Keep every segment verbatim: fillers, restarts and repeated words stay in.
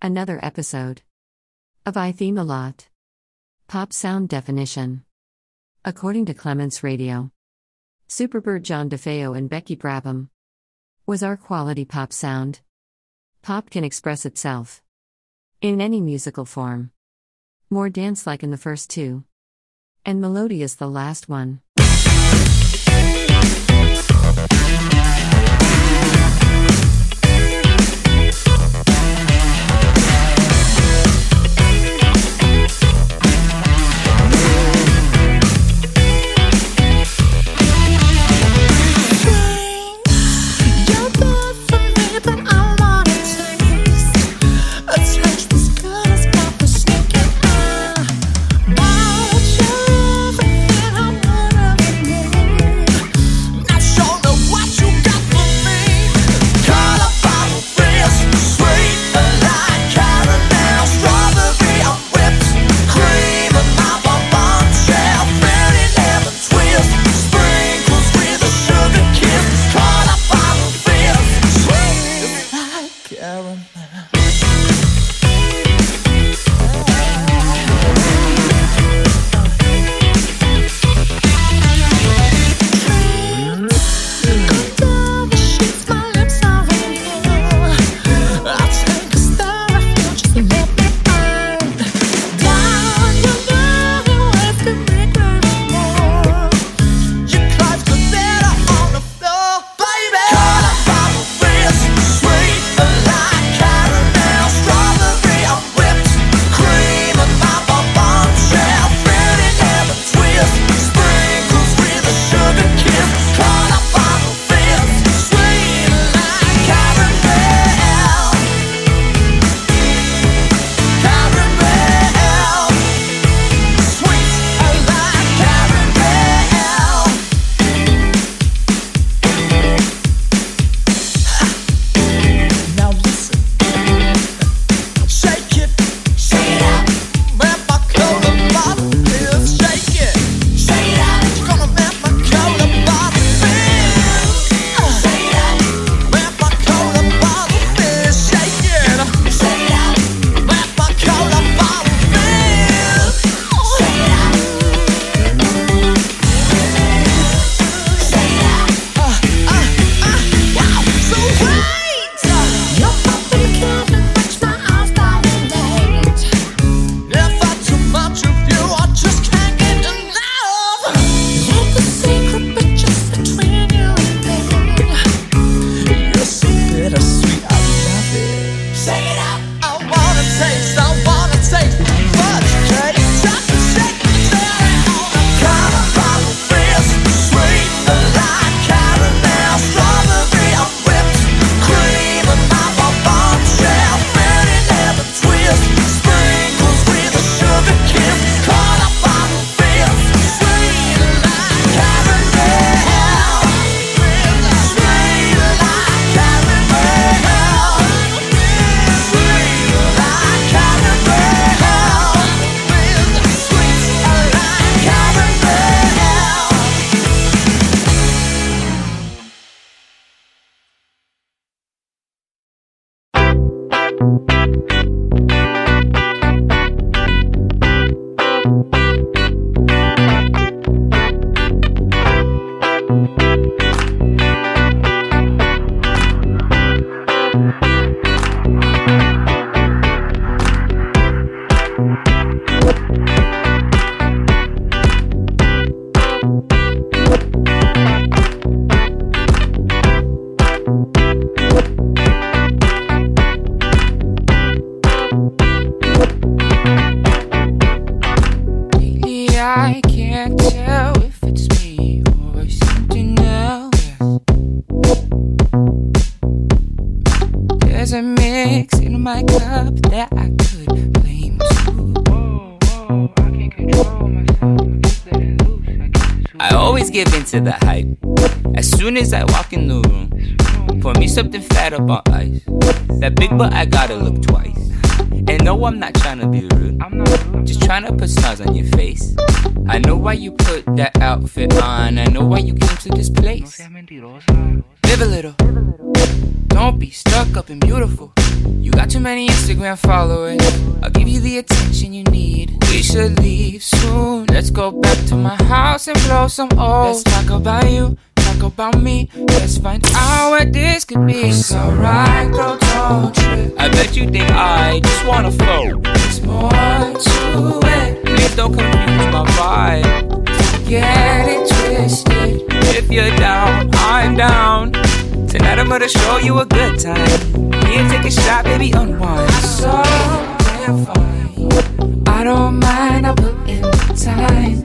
Another episode of I Theme a Lot. Pop sound definition. According to Clements Radio, Superbird, John DeFeo and Becky Brabham, was our quality pop sound. Pop can express itself in any musical form. More dance-like in the first two, and melodious the last one. To the hype. As soon as I walk in the room, pour me something fat up on ice. That big butt, I gotta look twice. And no, I'm not trying to be rude. I'm not rude. Just trying to put smiles on your face. I know why you put that outfit on. I know why you came to this place. Live a little. Don't be stuck up and beautiful. You got too many Instagram followers. I'll give you the attention you need. We should leave soon. Let's go back to my house and blow some O's. Let's talk about you, talk about me. Let's find out what this could be. It's alright, girl, don't trip. I bet you think I just wanna float. There's more to it. Please don't confuse my vibe. Don't get it twisted. If you're down, I'm down. Tonight I'm gonna show you a good time. Here, take a shot, baby, unwind. So damn fine. I don't mind, I'll put in the time.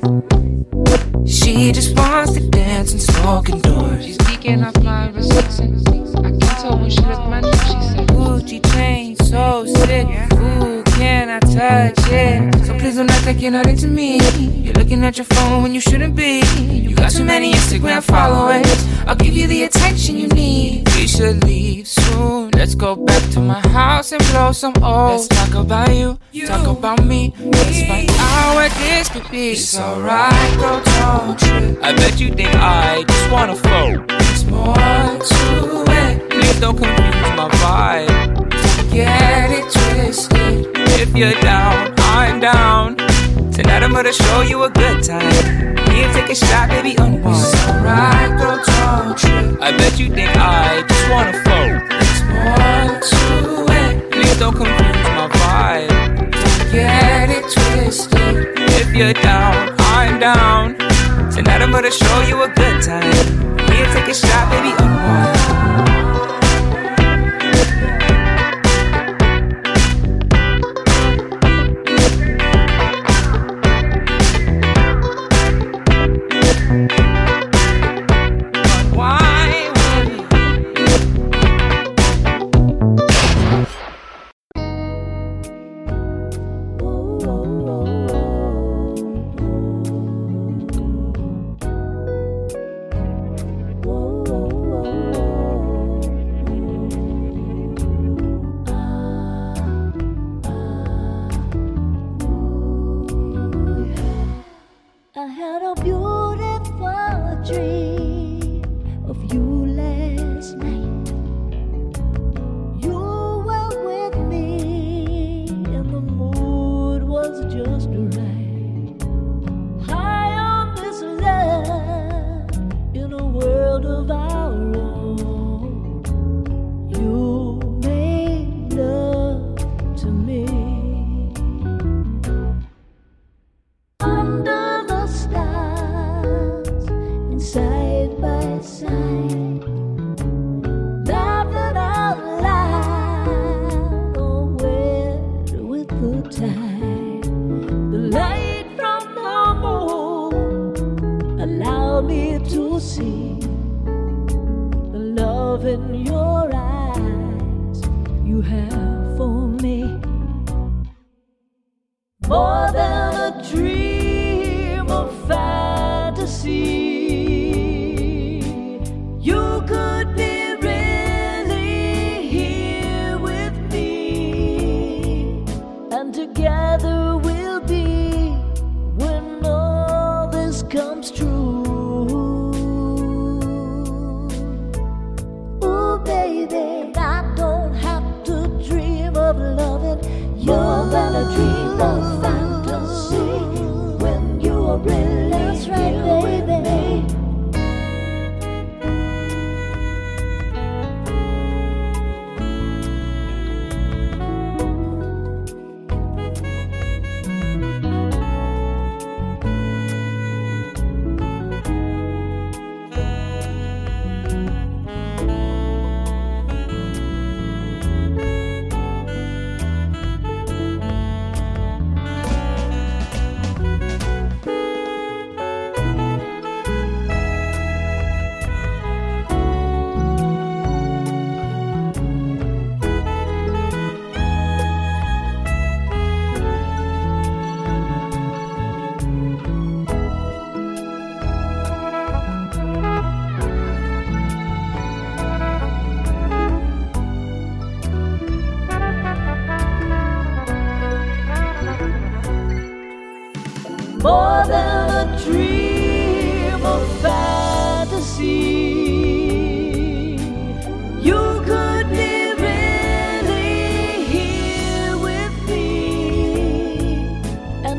She just wants to dance and smoke indoors. She's geeking off my receipts. I can tell when she looked my lips. She said, Gucci chain, so sick. Ooh, can I touch it? So please don't act like you're not into me. You're looking at your phone when you shouldn't be. You got too many Instagram followers. I'll give you the attention you need. We should leave soon. Let's go back to my house and blow some O's. Let's talk about you, talk about me. Let's find out what this could be. It's alright, girl, don't trip. I bet you think I just wanna float. There's more to it. Please don't confuse my vibe. Don't get it twisted. If you're down, I'm down. Tonight I'm gonna show you a good time. Here, take a shot, baby, unwind. It's alright, girl, don't trip. I bet you think I just wanna float. There's more to it. Please don't confuse my vibe. Don't get it twisted. If you're down, I'm down. Tonight I'm gonna show you a good time. Here, take a shot, baby, unwind.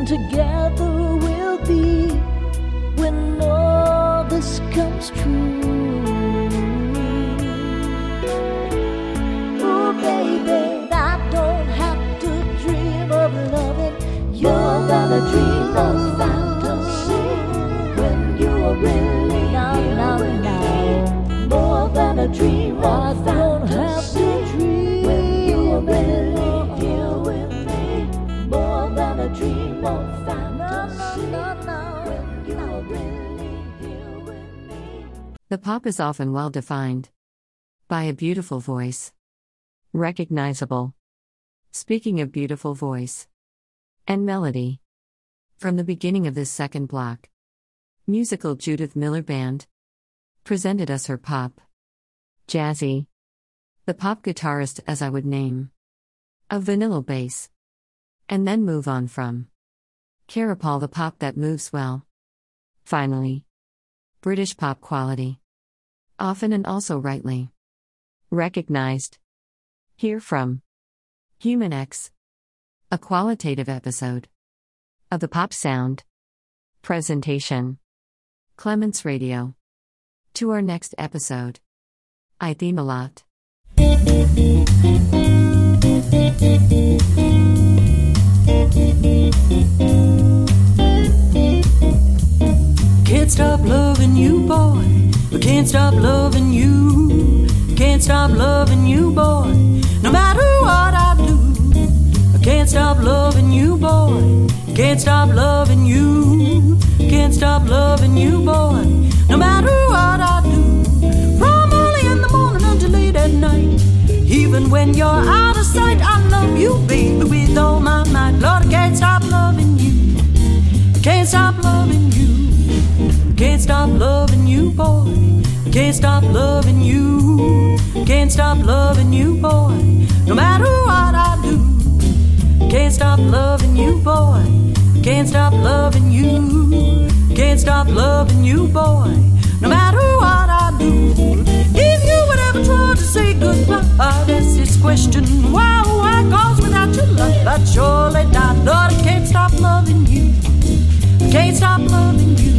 together we'll be when all this comes true. Oh, baby, I don't have to dream of loving. You're gonna dream of fantasy when you're really here with me. More than a dream of fantasy. I don't have to dream when you're really here with me. More than a dream of fantasy. No, no, no, no. When you're really here with me. The pop is often well defined by a beautiful voice. Recognizable. Speaking of beautiful voice and melody. From the beginning of this second block, musical Judith Miller Band presented us her pop. Jazzy. The pop guitarist as I would name. A vanilla bass. And then move on from Cara Paul, the pop that moves well. Finally. British pop quality. Often and also rightly recognized. Hear from Human X. A qualitative episode of the Pop Sound Presentation. Clements Radio. To our next episode. I theme a lot. Can't stop loving you, boy. I can't stop loving you. Can't stop loving you, boy. No matter what I do. I can't stop loving you, boy. Can't stop loving you. Can't stop loving you, boy. No matter what I do. From early in the morning until late at night. Even when you're out of sight, I love you, baby, with all my might. Lord, I can't stop loving you. I can't stop loving you. I can't stop loving you, boy. I can't stop loving you. Can't stop loving you, boy. No matter what I do. Can't stop loving you, boy. Can't stop loving you. Can't stop loving you, boy. No matter what I do. If you would ever try to say goodbye, that's this question. Why, why? Cause without your love, I'd surely die. Lord, I can't stop loving you. I can't stop loving you.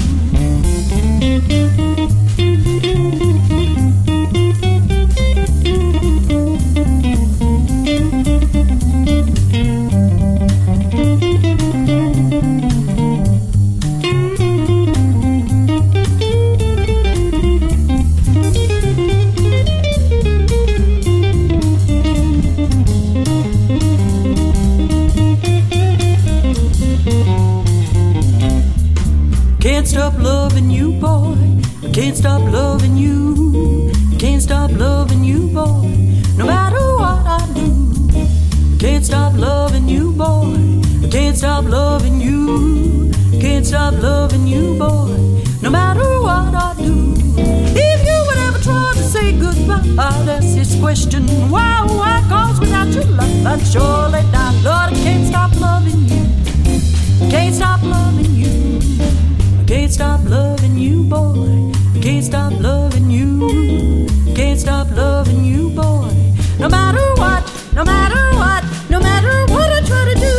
Can't stop loving you, boy. I can't stop loving you. Can't stop loving you, boy. No matter what I do. Can't stop loving you, boy. I can't stop loving you. Can't stop loving you, boy. No matter what I do. If you would ever try to say goodbye, that's this question. Why, why? Cause without your love, I'd surely die. Lord, I can't stop loving you. Can't stop loving you. Can't stop loving you, boy. Can't stop loving you. Can't stop loving you, boy. No matter what, no matter what, no matter what I try to do.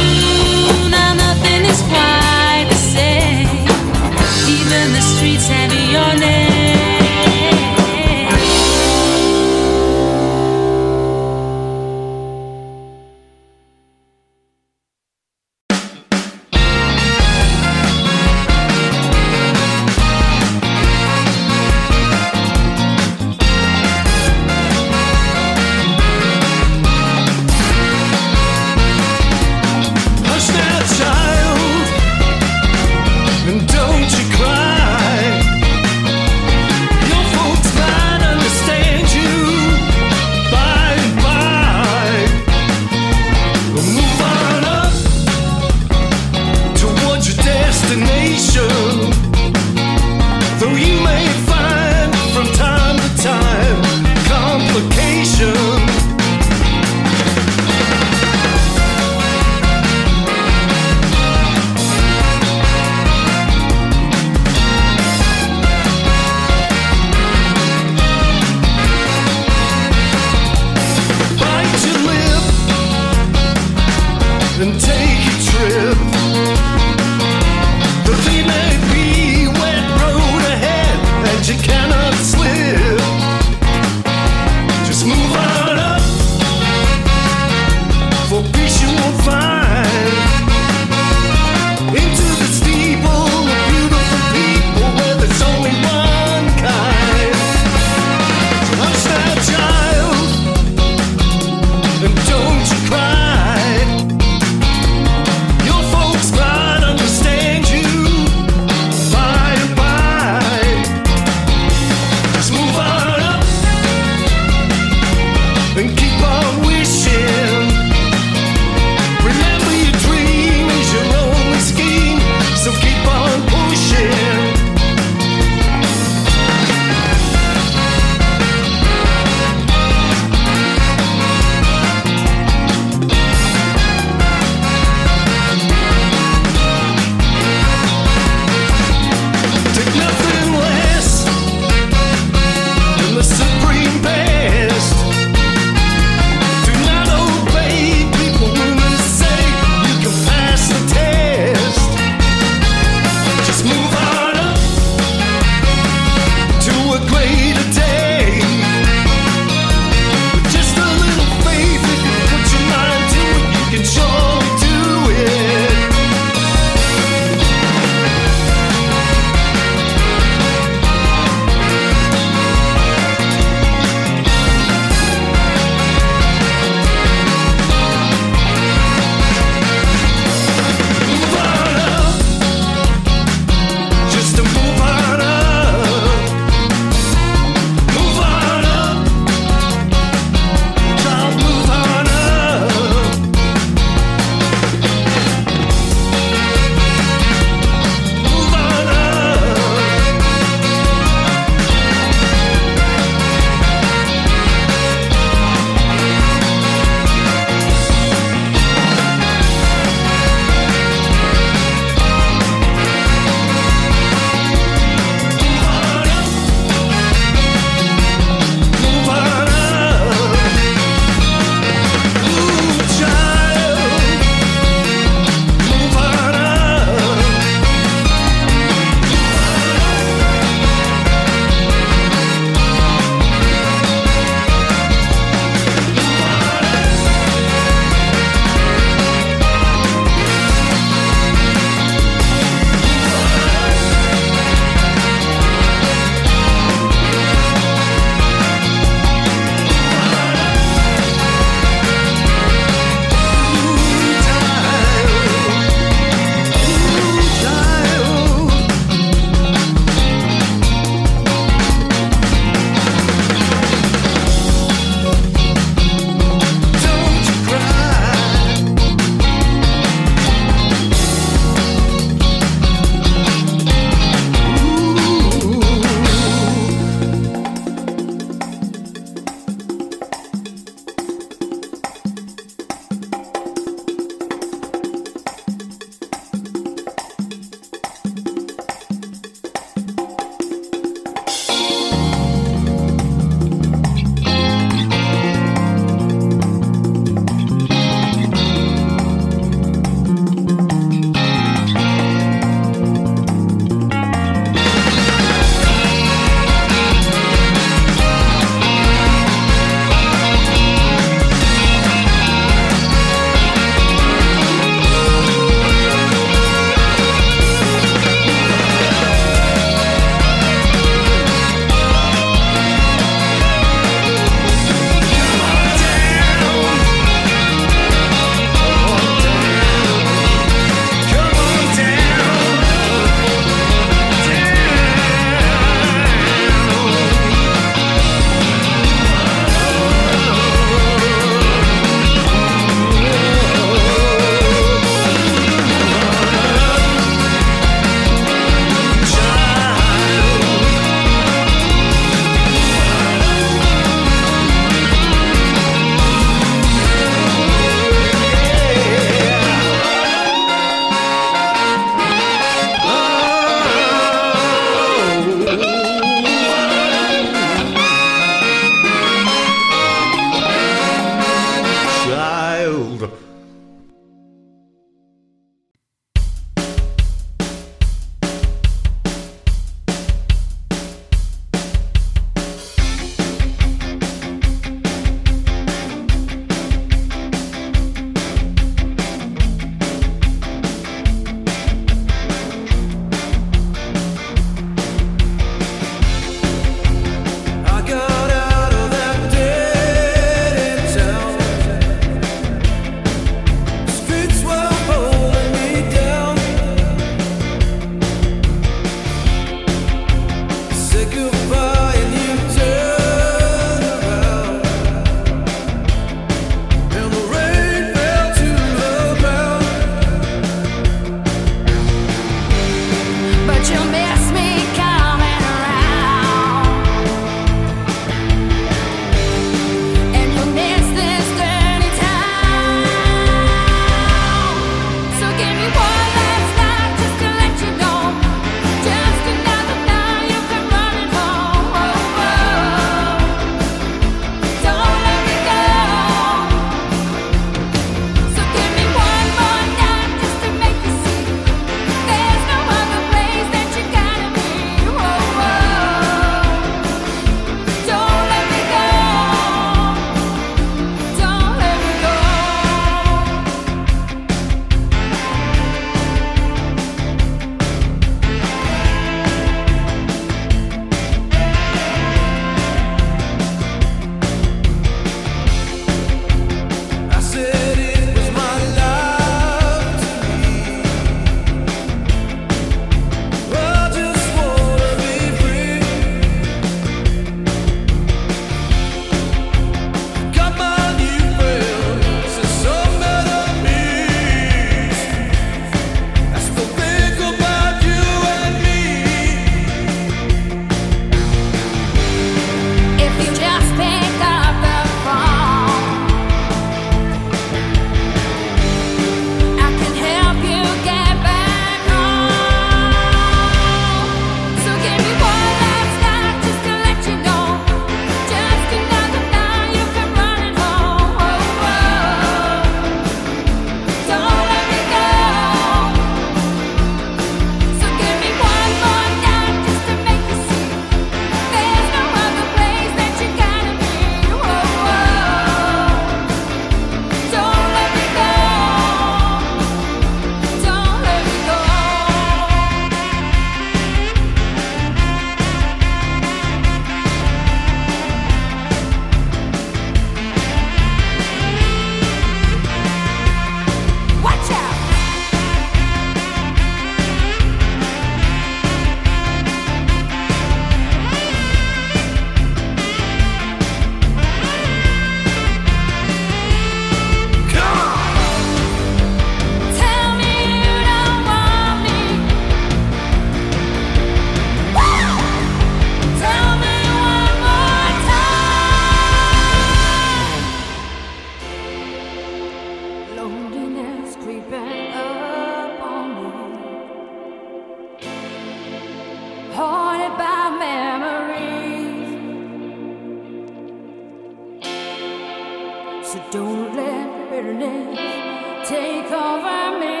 bitterness take over me.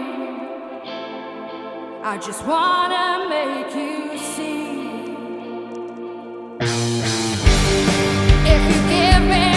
I just wanna make you see. If you give me